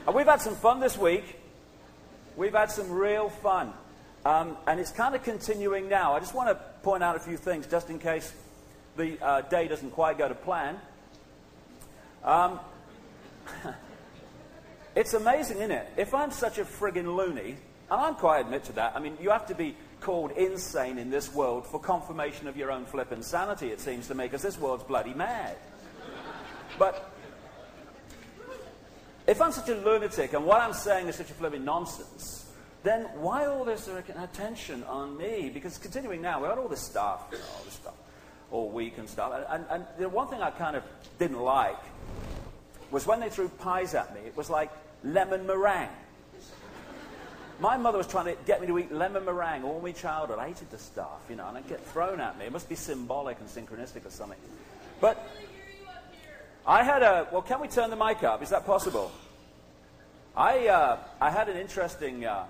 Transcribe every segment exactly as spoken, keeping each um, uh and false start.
And we've had some fun this week. We've had some real fun. Um, and it's kind of continuing now. I just want to point out a few things, just in case the uh, day doesn't quite go to plan. Um, it's amazing, isn't it? If I'm such a friggin' loony, and I'm quite admit to that, I mean, you have to be called insane in this world for confirmation of your own flippin' sanity, it seems to me, because this world's bloody mad. But if I'm such a lunatic and what I'm saying is such a flippin' nonsense, then why all this attention on me? Because continuing now, we've got all this stuff, you know, all this stuff, all week and stuff. And, and, and the one thing I kind of didn't like was when they threw pies at me, it was like lemon meringue. My mother was trying to get me to eat lemon meringue all my childhood. I hated the stuff, you know, and it'd get thrown at me. It must be symbolic and synchronistic or something. But I had a, well, can we turn the mic up? Is that possible? I, uh, I had an interesting, uh,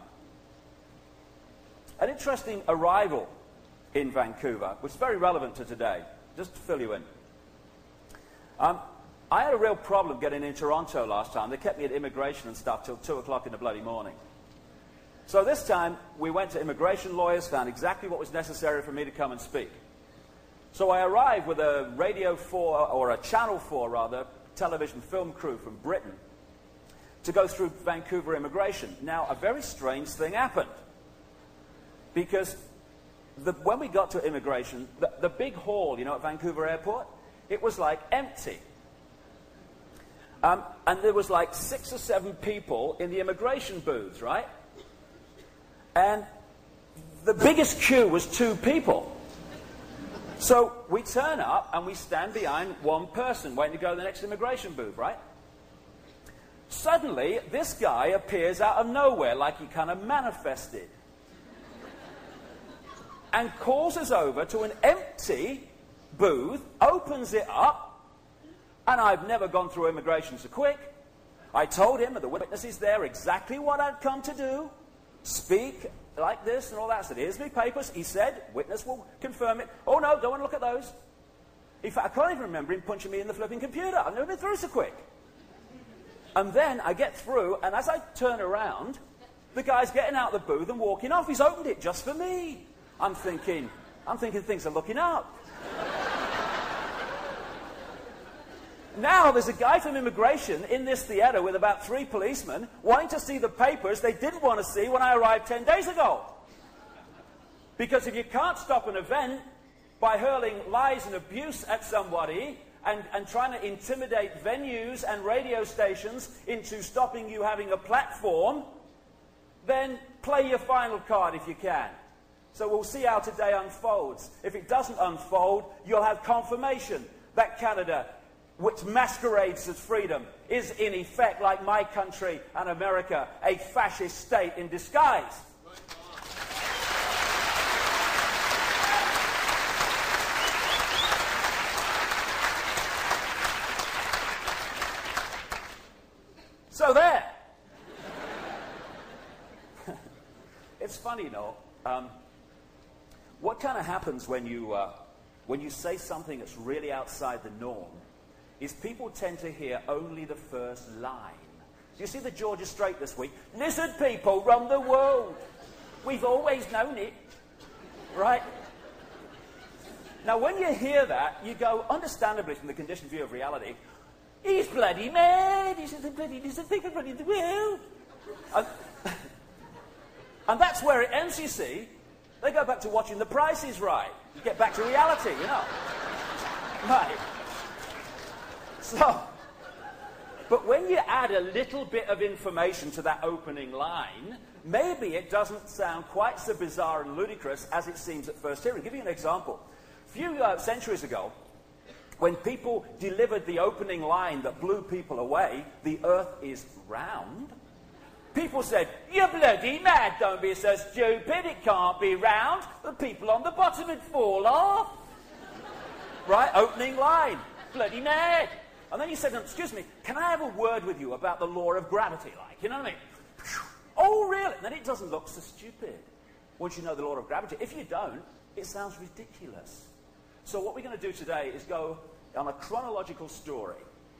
an interesting arrival in Vancouver, which is very relevant to today, just to fill you in. Um, I had a real problem getting in Toronto last time. They kept me at immigration and stuff till two o'clock in the bloody morning. So this time, we went to immigration lawyers, found exactly what was necessary for me to come and speak. So I arrived with a Radio four, or a Channel four rather, television film crew from Britain to go through Vancouver immigration. Now, a very strange thing happened. Because the, when we got to immigration, the, the big hall, you know, at Vancouver Airport, it was like empty. Um, and there was like six or seven people in the immigration booths, right? And the biggest queue was two people. So we turn up and we stand behind one person waiting to go to the next immigration booth, right? Suddenly, this guy appears out of nowhere like he kind of manifested and calls us over to an empty booth, opens it up, and I've never gone through immigration so quick. I told him and the witnesses there exactly what I'd come to do. Speak like this and all that. I said, here's my papers. He said, witness will confirm it. Oh, no, don't want to look at those. In fact, I can't even remember him punching me in the flipping computer. I've never been through so quick. And then I get through, and as I turn around, the guy's getting out of the booth and walking off. He's opened it just for me. I'm thinking, I'm thinking things are looking up. Now there's a guy from immigration in this theater with about three policemen wanting to see the papers they didn't want to see when I arrived ten days ago. Because if you can't stop an event by hurling lies and abuse at somebody and, and trying to intimidate venues and radio stations into stopping you having a platform, then play your final card if you can. So we'll see how today unfolds. If it doesn't unfold, you'll have confirmation that Canada, which masquerades as freedom, is in effect, like my country and America, a fascist state in disguise. So there. It's funny, you know. Um, what kind of happens when you, uh, when you say something that's really outside the norm is people tend to hear only the first line. You see the Georgia Strait this week? Lizard people run the world. We've always known it. Right? Now, when you hear that, you go, understandably from the conditioned view of reality, he's bloody mad. He's the bloody lizard people running the world. And, and that's where it ends, you see. They go back to watching The Price is Right. You get back to reality, you know. Right. So, but when you add a little bit of information to that opening line, maybe it doesn't sound quite so bizarre and ludicrous as it seems at first hearing. I'll give you an example. A few uh, centuries ago, when people delivered the opening line that blew people away, the earth is round, people said, you're bloody mad, don't be so stupid, it can't be round, the people on the bottom would fall off. Right, opening line, bloody mad. And then you said, excuse me, can I have a word with you about the law of gravity, like, you know what I mean? Oh, really? And then it doesn't look so stupid once you know the law of gravity. If you don't, it sounds ridiculous. So what we're going to do today is go on a chronological story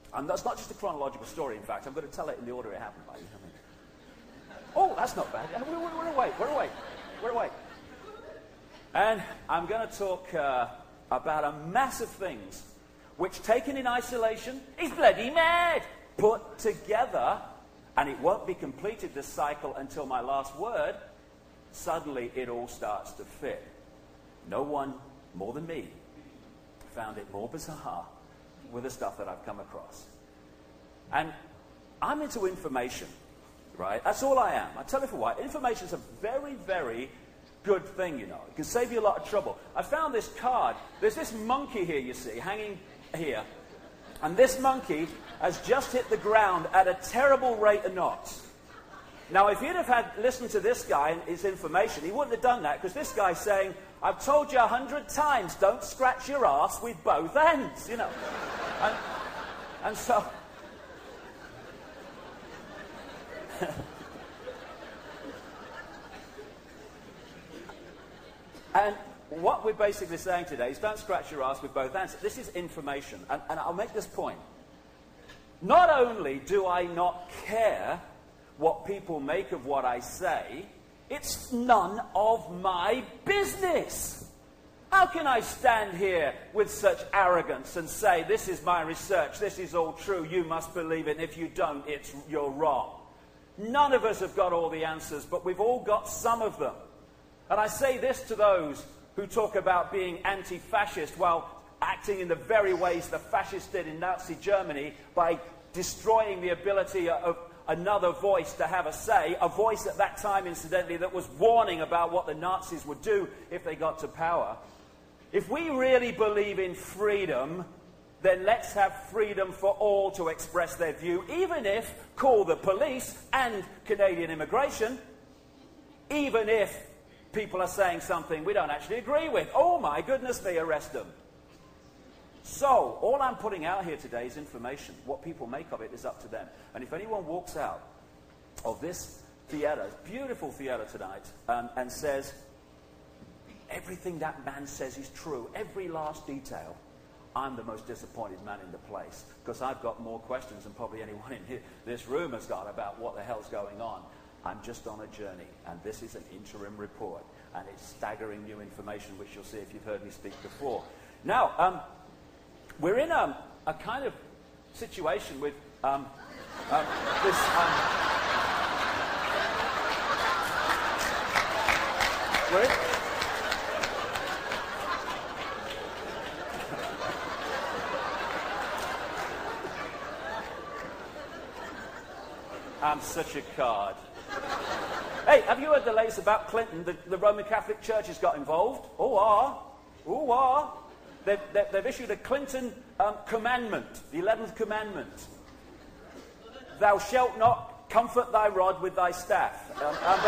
And that's not just a chronological story, in fact. I'm going to tell it in the order it happened. By oh, that's not bad. We're, we're, we're awake. We're awake. We're awake. And I'm going to talk uh, about a mass of things which, taken in isolation, is bloody mad. Put together, and it won't be completed, this cycle, until my last word, suddenly it all starts to fit. No one more than me found it more bizarre with the stuff that I've come across. And I'm into information, right? That's all I am. I tell you for why. Information is a very, very good thing, you know. It can save you a lot of trouble. I found this card. There's this monkey here, you see, hanging here. And this monkey has just hit the ground at a terrible rate of knots. Now, if you'd have had listened to this guy and his information, he wouldn't have done that, because this guy's saying, I've told you a hundred times, don't scratch your ass with both ends, you know. and, and so... and what we're basically saying today is don't scratch your ass with both ends. This is information, and, and I'll make this point. Not only do I not care what people make of what I say, it's none of my business. How can I stand here with such arrogance and say, this is my research, this is all true, you must believe it, and if you don't, it's, you're wrong. None of us have got all the answers, but we've all got some of them. And I say this to those who talk about being anti-fascist while acting in the very ways the fascists did in Nazi Germany by destroying the ability of another voice to have a say, a voice at that time, incidentally, that was warning about what the Nazis would do if they got to power. If we really believe in freedom, then let's have freedom for all to express their view, even if, call the police and Canadian immigration, even if people are saying something we don't actually agree with. Oh my goodness me, arrest them. So, all I'm putting out here today is information. What people make of it is up to them. And if anyone walks out of this theater, beautiful theater tonight, um, and says, everything that man says is true, every last detail, I'm the most disappointed man in the place, because I've got more questions than probably anyone in here, this room has got about what the hell's going on. I'm just on a journey, and this is an interim report, and it's staggering new information, which you'll see if you've heard me speak before. Now, um, we're in a, a kind of situation with um, um, this... Um, we're in... I'm such a card. Hey, have you heard the latest about Clinton? The, the Roman Catholic Church has got involved. Oh, ah. Oh, ah. They've, they've, they've issued a Clinton um, commandment, the eleventh commandment. Thou shalt not comfort thy rod with thy staff. Um, um,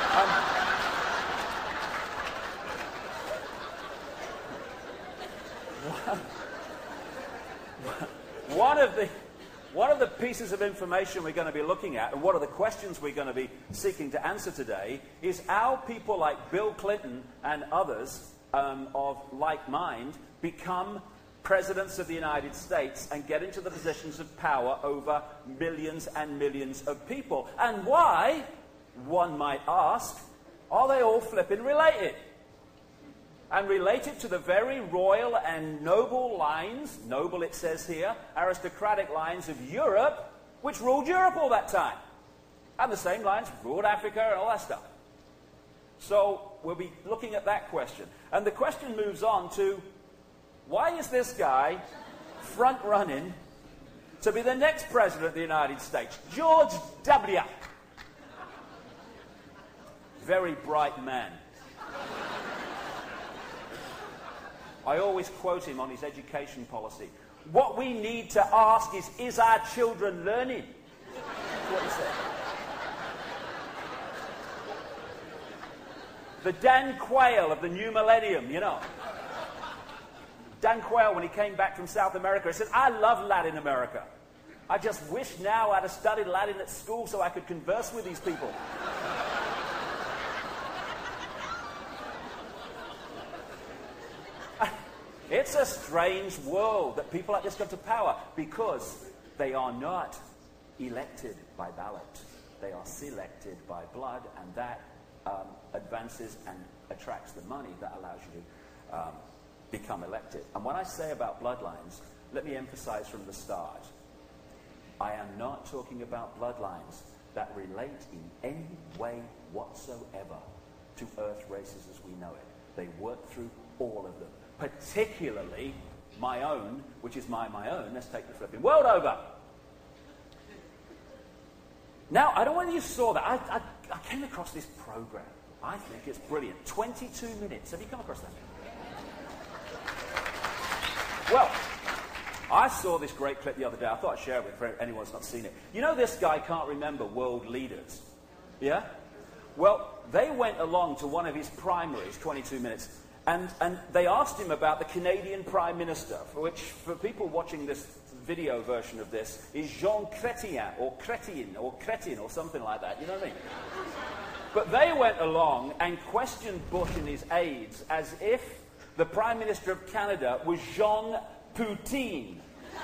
but, um, one of the... One of the pieces of information we're going to be looking at, and one of the questions we're going to be seeking to answer today, is how people like Bill Clinton and others um, of like mind become presidents of the United States and get into the positions of power over millions and millions of people. And why, one might ask, are they all flipping related? And related to the very royal and noble lines, noble it says here, aristocratic lines of Europe, which ruled Europe all that time. And the same lines ruled Africa and all that stuff. So we'll be looking at that question. And the question moves on to, why is this guy front-running to be the next president of the United States? George W. Very bright man. I always quote him on his education policy. What we need to ask is, is our children learning? That's what he said. The Dan Quayle of the new millennium, you know. Dan Quayle, when he came back from South America, he said, I love Latin America. I just wish now I'd have studied Latin at school so I could converse with these people. It's a strange world that people like this come to power, because They are not elected by ballot. They are selected by blood, and that um, advances and attracts the money that allows you to um, become elected. And when I say about bloodlines, let me emphasize from the start, I am not talking about bloodlines that relate in any way whatsoever to Earth races as we know it. They work through all of them, particularly my own, which is my my own. Let's take the flipping world over. Now, I don't know whether you saw that. I, I, I came across this program. I think it's brilliant. twenty-two minutes. Have you come across that? Well, I saw this great clip the other day. I thought I'd share it with anyone who's not seen it. You know this guy can't remember world leaders? Yeah? Well, they went along to one of his primaries, twenty-two minutes, and, and they asked him about the Canadian Prime Minister, for which, for people watching this video version of this, is Jean Chrétien, or Chrétien, or Chrétien, or something like that, you know what I mean? But they went along and questioned Bush and his aides as if the Prime Minister of Canada was Jean Poutine.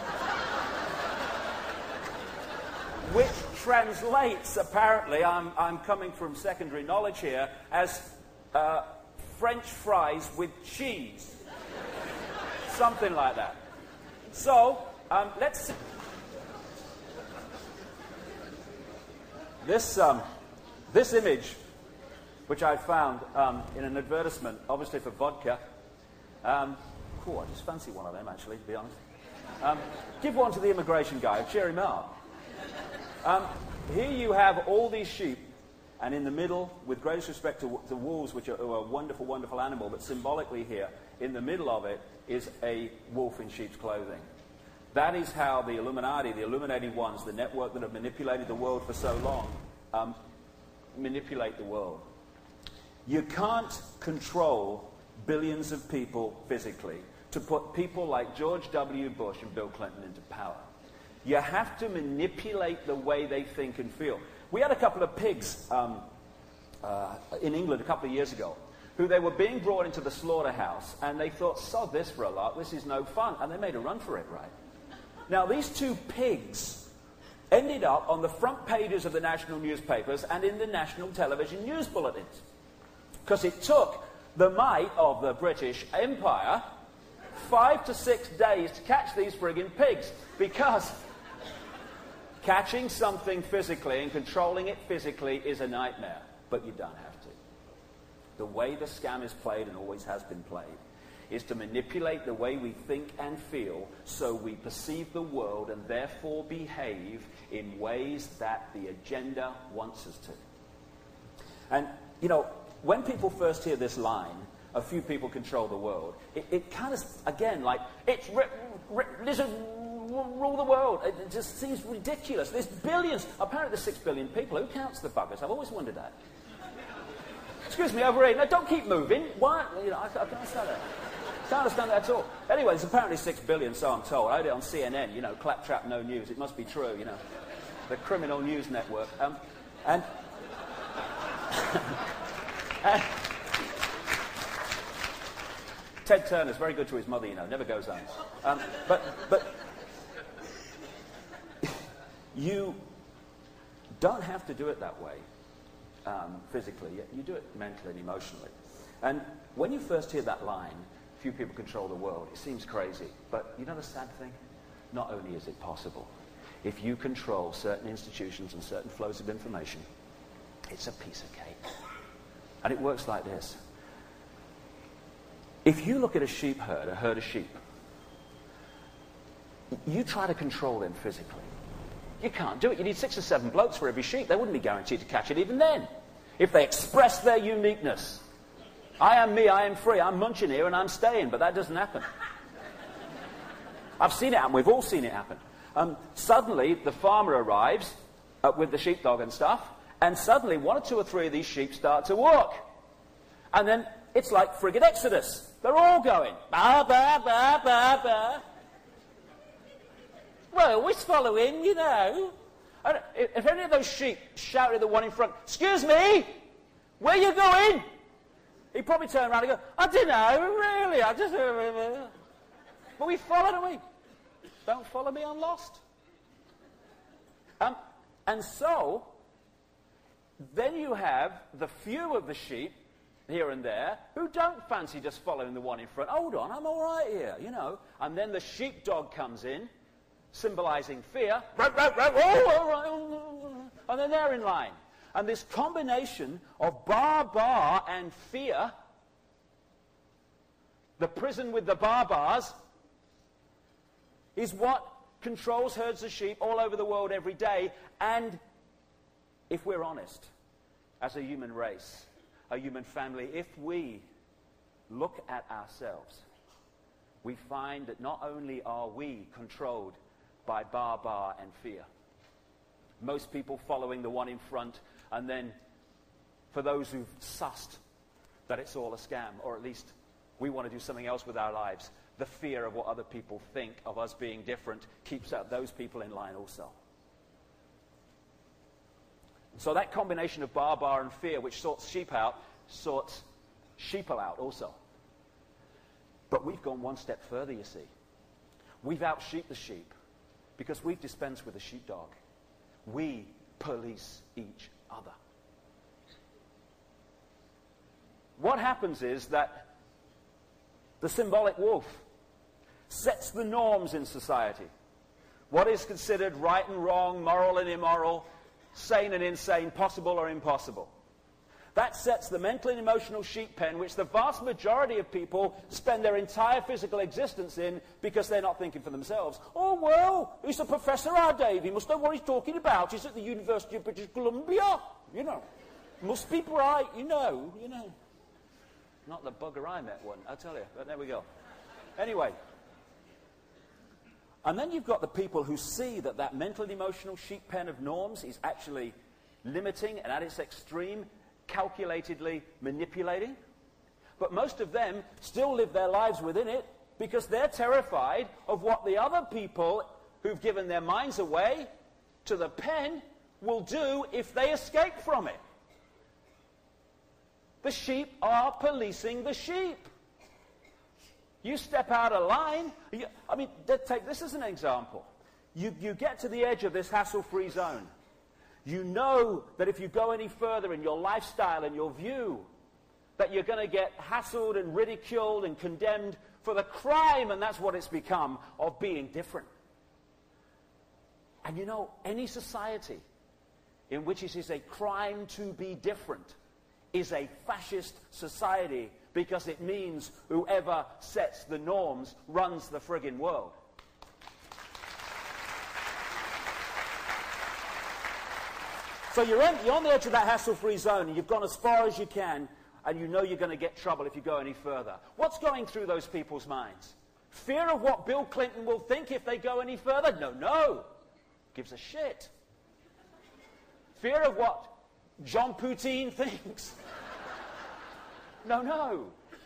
Which translates, apparently, I'm, I'm coming from secondary knowledge here, as uh, French fries with cheese. Something like that. So, um, let's see. This, um, this image, which I found um, in an advertisement, obviously for vodka. Um, cool, I just fancy one of them, actually, to be honest. Um, give one to the immigration guy, cheer him up. Um, here you have all these sheep, and in the middle, with greatest respect to the wolves, which are, are a wonderful, wonderful animal, but symbolically here, in the middle of it, is a wolf in sheep's clothing. That is how the Illuminati, the illuminating ones, the network that have manipulated the world for so long, um, manipulate the world. You can't control billions of people physically to put people like George W. Bush and Bill Clinton into power. You have to manipulate the way they think and feel. We had a couple of pigs um, uh, in England a couple of years ago who they were being brought into the slaughterhouse, and they thought, sod this for a lot, this is no fun, and they made a run for it, right? Now, these two pigs ended up on the front pages of the national newspapers and in the national television news bulletins, because it took the might of the British Empire five to six days to catch these friggin' pigs, because catching something physically and controlling it physically is a nightmare, but you don't have to. The way the scam is played, and always has been played, is to manipulate the way we think and feel so we perceive the world and therefore behave in ways that the agenda wants us to. And, you know, when people first hear this line, a few people control the world, it, it kind of, again, like, it's, ri- ri- listen, rule the world. It just seems ridiculous. There's billions, apparently there's six billion people. Who counts the buggers? I've always wondered that. Excuse me, over here. No, don't keep moving. Why? You know, I, I can't understand that. I can't understand that at all. Anyway, there's apparently six billion, so I'm told. I heard it on C N N, you know, claptrap, no news. It must be true, you know. The criminal news network. Um, and... and Ted Turner's very good to his mother, you know, never goes home. Um, but, but you don't have to do it that way um, physically. You do it mentally and emotionally. And when you first hear that line, few people control the world, it seems crazy. But you know the sad thing? Not only is it possible, if you control certain institutions and certain flows of information, it's a piece of cake. And it works like this. If you look at a sheep herd, a herd of sheep, you try to control them physically. You can't do it. You need six or seven blokes for every sheep. They wouldn't be guaranteed to catch it even then, if they express their uniqueness. I am me, I am free, I'm munching here and I'm staying, but that doesn't happen. I've seen it happen, we've all seen it happen. Um, suddenly, the farmer arrives uh, with the sheepdog and stuff, and suddenly one or two or three of these sheep start to walk. And then it's like friggin' Exodus. They're all going, ba, ba, ba, ba, ba. Well, always following, you know. And if any of those sheep shouted at the one in front, excuse me, where you going? He'd probably turn around and go, I don't know, really, I just... But we follow, don't we? Don't follow me, I'm lost. Um, and so, then you have the few of the sheep here and there who don't fancy just following the one in front. Hold on, I'm all right here, you know. And then the sheepdog comes in, symbolizing fear. And then they're in line. And this combination of bar-bar and fear, the prison with the bar-bars, is what controls herds of sheep all over the world every day. And if we're honest, as a human race, a human family, if we look at ourselves, we find that not only are we controlled by bar-bar and fear, most people following the one in front, and then for those who've sussed that it's all a scam, or at least we want to do something else with our lives, the fear of what other people think of us being different keeps out those people in line also. So that combination of bar-bar and fear, which sorts sheep out, sorts sheeple out also. But we've gone one step further, you see. We've out-sheep the sheep because we've dispensed with the sheepdog. We police each other. What happens is that the symbolic wolf sets the norms in society. What is considered right and wrong, moral and immoral, sane and insane, possible or impossible. That sets the mental and emotional sheep pen, which the vast majority of people spend their entire physical existence in because they're not thinking for themselves. Oh, well, he's a professor, our Dave. He must know what he's talking about. He's at the University of British Columbia. You know, must be bright, you know, you know. Not the bugger I met one, I'll tell you, but there we go. Anyway. And then you've got the people who see that that mental and emotional sheep pen of norms is actually limiting and at its extreme, calculatedly manipulating. But most of them still live their lives within it because they're terrified of what the other people who've given their minds away to the pen will do if they escape from it. The sheep are policing the sheep. You step out of line. You, I mean, take this as an example. You, you get to the edge of this hassle-free zone. You know that if you go any further in your lifestyle and your view, that you're going to get hassled and ridiculed and condemned for the crime, and that's what it's become, of being different. And you know, any society in which it is a crime to be different is a fascist society, because it means whoever sets the norms runs the friggin' world. So you're, in, you're on the edge of that hassle-free zone, and you've gone as far as you can, and you know you're going to get trouble if you go any further. What's going through those people's minds? Fear of what Bill Clinton will think if they go any further? No, no. Gives a shit. Fear of what John Poutine thinks? No, no.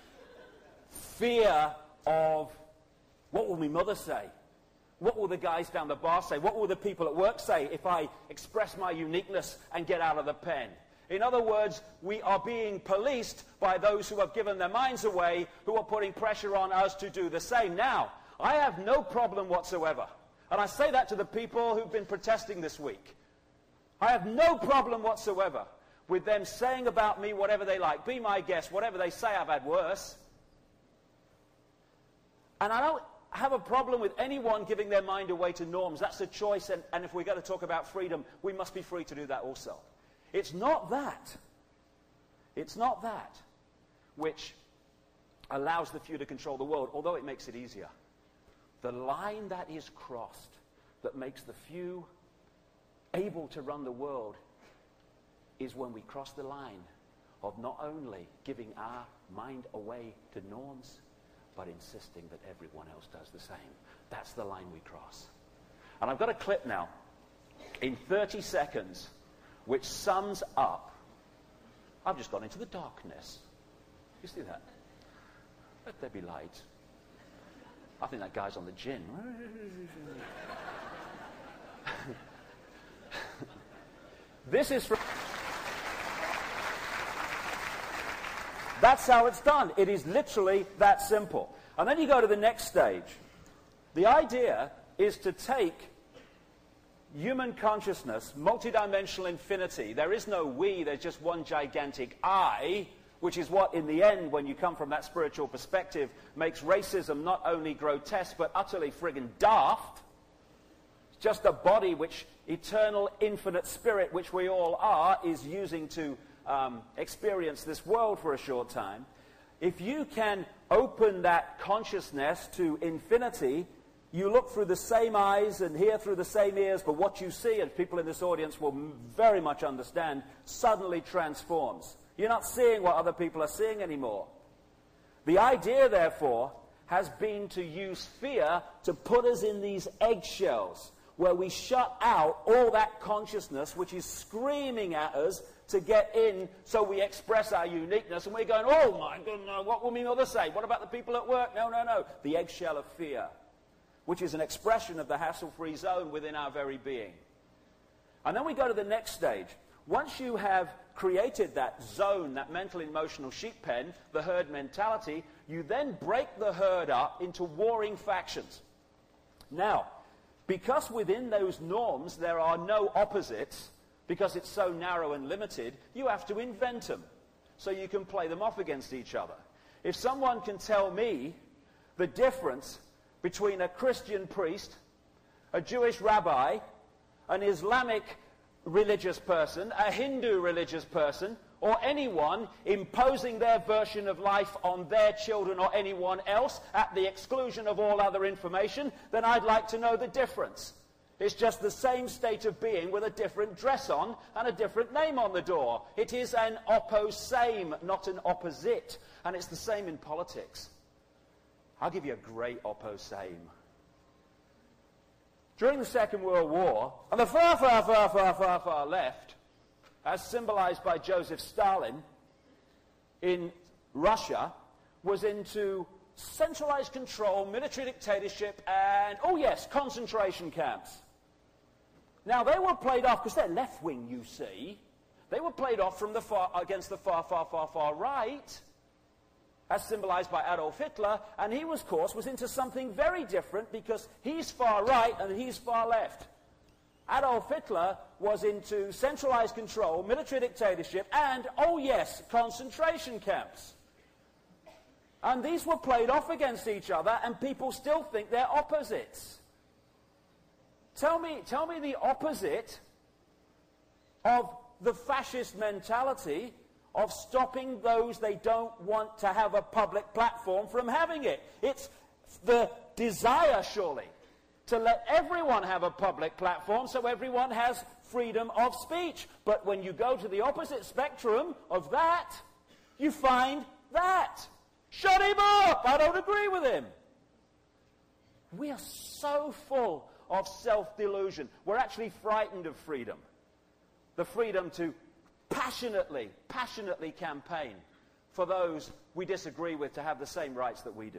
Fear of what will my mother say? What will the guys down the bar say? What will the people at work say if I express my uniqueness and get out of the pen? In other words, we are being policed by those who have given their minds away, who are putting pressure on us to do the same. Now, I have no problem whatsoever, and I say that to the people who've been protesting this week. I have no problem whatsoever with them saying about me whatever they like. Be my guest. Whatever they say, I've had worse. And I don't have a problem with anyone giving their mind away to norms. That's a choice, and, and if we're going to talk about freedom, we must be free to do that also. It's not that. It's not that which allows the few to control the world, although it makes it easier. The line that is crossed that makes the few able to run the world is when we cross the line of not only giving our mind away to norms, but insisting that everyone else does the same. That's the line we cross. And I've got a clip now, in thirty seconds, which sums up. I've just gone into the darkness. You see that? Let there be light. I think that guy's on the gin. This is from... That's how it's done. It is literally that simple. And then you go to the next stage. The idea is to take human consciousness, multidimensional infinity. There is no we, there's just one gigantic I, which is what, in the end, when you come from that spiritual perspective, makes racism not only grotesque, but utterly friggin' daft. It's just a body which eternal, infinite spirit, which we all are, is using to um, experience this world for a short time. If you can open that consciousness to infinity, you look through the same eyes and hear through the same ears, but what you see, and people in this audience will very much understand, suddenly transforms. You're not seeing what other people are seeing anymore. The idea, therefore, has been to use fear to put us in these eggshells where we shut out all that consciousness which is screaming at us to get in, so we express our uniqueness, and we're going, oh my goodness, what will my mother say? What about the people at work? No, no, no. The eggshell of fear, which is an expression of the hassle-free zone within our very being. And then we go to the next stage. Once you have created that zone, that mental and emotional sheep pen, the herd mentality, you then break the herd up into warring factions. Now, because within those norms there are no opposites, because it's so narrow and limited, you have to invent them so you can play them off against each other. If someone can tell me the difference between a Christian priest, a Jewish rabbi, an Islamic religious person, a Hindu religious person, or anyone imposing their version of life on their children or anyone else at the exclusion of all other information, then I'd like to know the difference. It's just the same state of being with a different dress on and a different name on the door. It is an opposame, not an opposite. And it's the same in politics. I'll give you a great opposame. During the Second World War, on the far, far, far, far, far, far left, as symbolized by Joseph Stalin in Russia, was into centralized control, military dictatorship, and, oh yes, concentration camps. Now, they were played off, because they're left-wing, you see. They were played off from the far, against the far, far, far, far right, as symbolized by Adolf Hitler, and he, was, of course, was into something very different, because he's far right and he's far left. Adolf Hitler was into centralized control, military dictatorship, and, oh yes, concentration camps. And these were played off against each other, and people still think they're opposites. Tell me, tell me the opposite of the fascist mentality of stopping those they don't want to have a public platform from having it. It's the desire, surely, to let everyone have a public platform so everyone has freedom of speech. But when you go to the opposite spectrum of that, you find that. Shut him up! I don't agree with him. We are so full of self-delusion. We're actually frightened of freedom. The freedom to passionately, passionately campaign for those we disagree with to have the same rights that we do.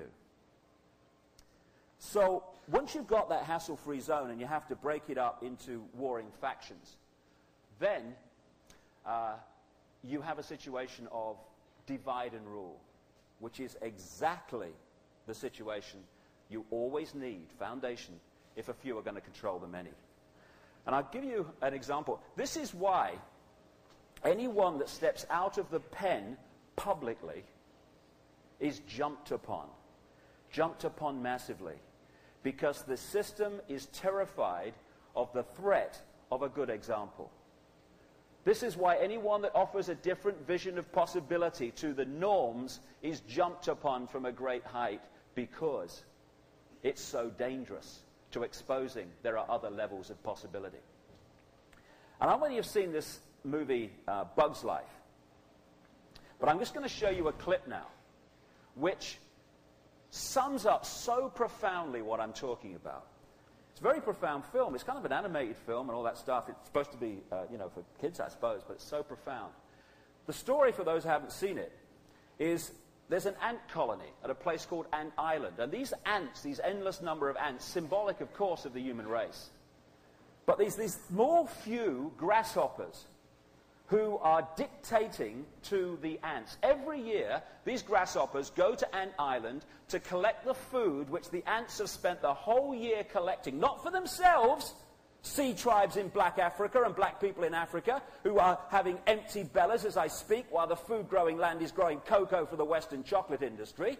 So, once you've got that hassle-free zone and you have to break it up into warring factions, then uh, you have a situation of divide and rule, which is exactly the situation you always need, foundation, if a few are going to control the many. And I'll give you an example. This is why anyone that steps out of the pen publicly is jumped upon, jumped upon massively, because the system is terrified of the threat of a good example. This is why anyone that offers a different vision of possibility to the norms is jumped upon from a great height, because it's so dangerous to exposing there are other levels of possibility. And I don't know whether you've seen this movie, uh, Bug's Life, but I'm just going to show you a clip now, which sums up so profoundly what I'm talking about. It's a very profound film. It's kind of an animated film and all that stuff. It's supposed to be, uh, you know, for kids, I suppose, but it's so profound. The story, for those who haven't seen it, is there's an ant colony at a place called Ant Island. And these ants, these endless number of ants, symbolic, of course, of the human race. But these, these small few grasshoppers who are dictating to the ants. Every year, these grasshoppers go to Ant Island to collect the food which the ants have spent the whole year collecting. Not for themselves, Sea tribes in black Africa and black people in Africa who are having empty bellies as I speak while the food-growing land is growing cocoa for the Western chocolate industry.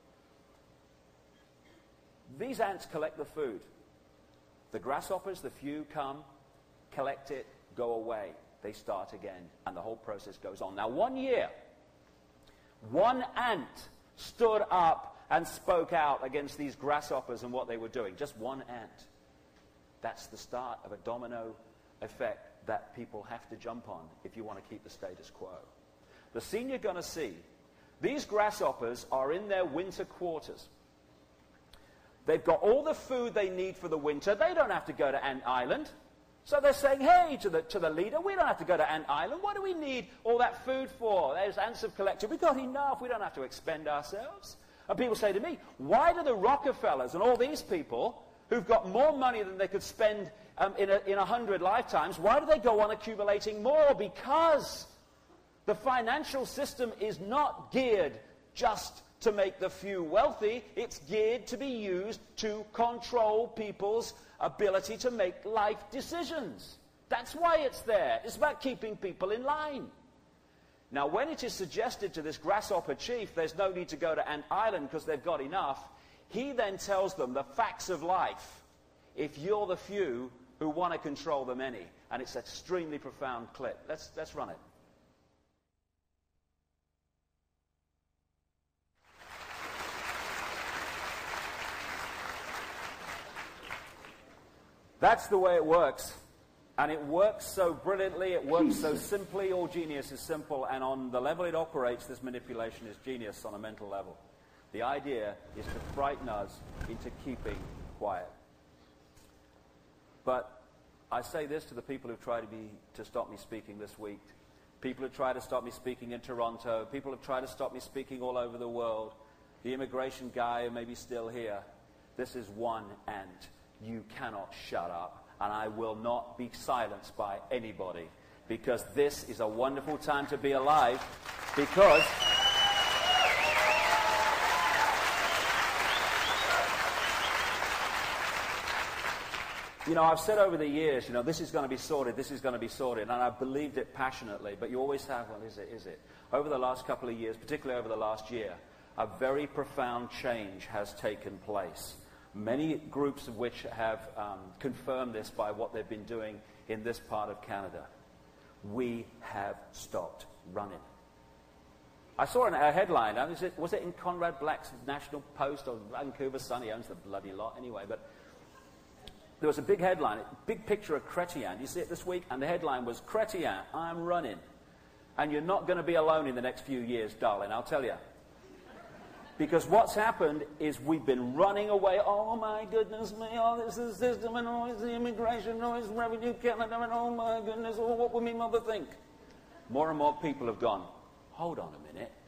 These ants collect the food. The grasshoppers, the few, come, collect it, go away. They start again, and the whole process goes on. Now, one year, one ant stood up and spoke out against these grasshoppers and what they were doing. Just one ant. That's the start of a domino effect that people have to jump on if you want to keep the status quo. The scene you're going to see, these grasshoppers are in their winter quarters. They've got all the food they need for the winter. They don't have to go to Ant Island. So they're saying, hey, to the, to the leader, we don't have to go to Ant Island. What do we need all that food for? Those ants have collected. We've got enough. We don't have to expend ourselves. And people say to me, why do the Rockefellers and all these people who've got more money than they could spend um, in, a, in a hundred lifetimes, why do they go on accumulating more? Because the financial system is not geared just to make the few wealthy. It's geared to be used to control people's ability to make life decisions. That's why it's there. It's about keeping people in line. Now, when it is suggested to this grasshopper chief there's no need to go to Ant Island because they've got enough, he then tells them the facts of life if you're the few who want to control the many. And it's an extremely profound clip. Let's, let's run it. That's the way it works. And it works so brilliantly, it works so simply. All genius is simple, and on the level it operates, this manipulation is genius on a mental level. The idea is to frighten us into keeping quiet. But I say this to the people who try to, be, to stop me speaking this week. People who try to stop me speaking in Toronto. People who try to stop me speaking all over the world. The immigration guy who may be still here. This is one ant. You cannot shut up. And I will not be silenced by anybody. Because this is a wonderful time to be alive. Because... You know, I've said over the years, you know, this is going to be sorted, this is going to be sorted, and I've believed it passionately, but you always have, well, is it, is it? Over the last couple of years, particularly over the last year, a very profound change has taken place. Many groups of which have um, confirmed this by what they've been doing in this part of Canada. We have stopped running. I saw an, a headline, was it, was it in Conrad Black's National Post or Vancouver Sun? He owns the bloody lot anyway, but there was a big headline, a big picture of Chrétien. You see it this week? And the headline was, Chrétien, I'm running. And you're not going to be alone in the next few years, darling, I'll tell you. Because what's happened is we've been running away. Oh, my goodness me, oh, this is the system, and oh, it's the immigration, oh, it's Revenue Canada, and oh, my goodness, oh, what will my mother think? More and more people have gone, hold on a minute.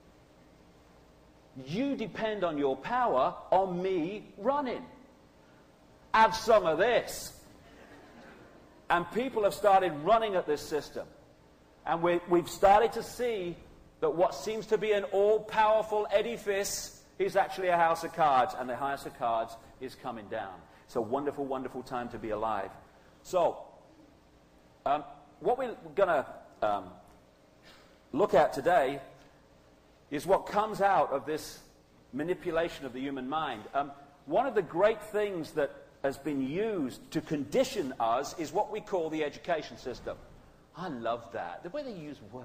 You depend on your power on me running. Have some of this. And people have started running at this system. And we, we've started to see that what seems to be an all-powerful edifice is actually a house of cards, and the house of cards is coming down. It's a wonderful, wonderful time to be alive. So, um, what we're going to um, look at today is what comes out of this manipulation of the human mind. Um, one of the great things that has been used to condition us is what we call the education system. I love that. The way they use words.